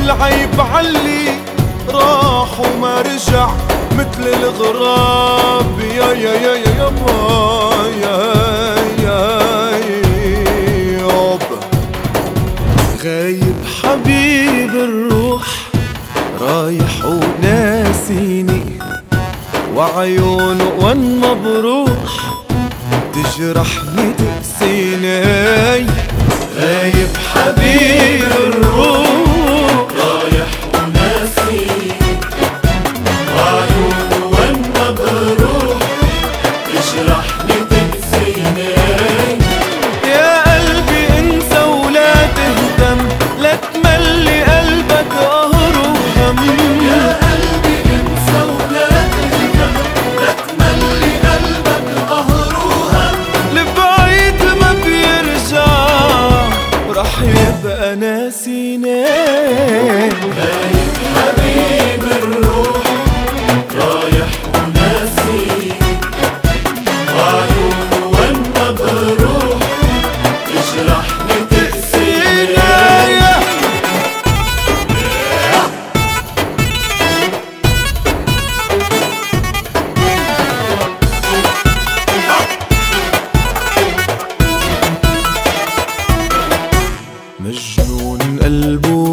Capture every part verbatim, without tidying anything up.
العيب علي راح وما رجع مثل الغراب. يا يا يا يا يابا يا يا يابا. غايب حبيب الروح رايح وناسيني، وعيونه وين ما بروح تجرحني تقسيني. غايب حبيب الروح رايح وناسيني، وعيونه وين ما بروح تجرحني تقسيني. يا قلبي انسى ولا تهتم، لا تملي قلبك قهر وهم. يا قلبي انسى ولا تهتم، لا تملي قلبك قهر وهم. لبعيد ما بيرجع ورح يبقى ناسيني. غايب حبيب الروح رايح وناسيني، وعيونه وين ما بروح تجرحني تقسيني. مجنون قلبه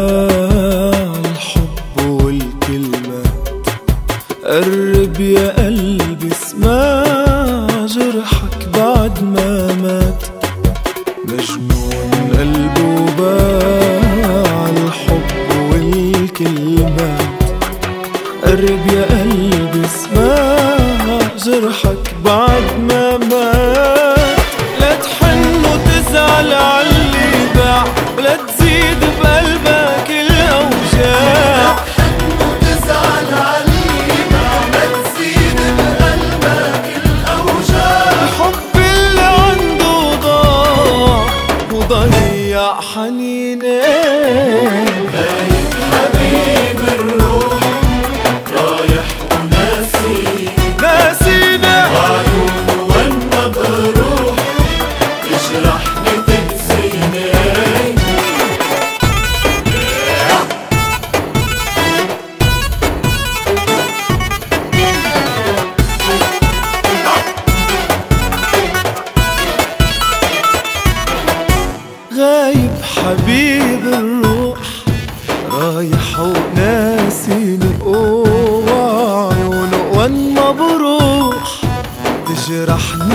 بالحب والكلمات، قرب يا قلبي اسمع جرحك بعد ما مات. مجنون قلبه بالحب والكلمات، قرب يا قلبي اسمع جرحك بعد ما مات. لا تحن وتزعل عاللي باع، ولا تزيد بقلبك الأوجاع. تزعل علي ما تزيد بقلبك الأوجاع. الحب اللي عنده ضاع وضيع حنيني. غايب حبيب الروح رايح وناسيني، ناسينا وعيونه وين ما بروح تجرحني تقسيني. غايب حبيب الروح رايح وناسيني، وعيونه وين ما بروح تجرحني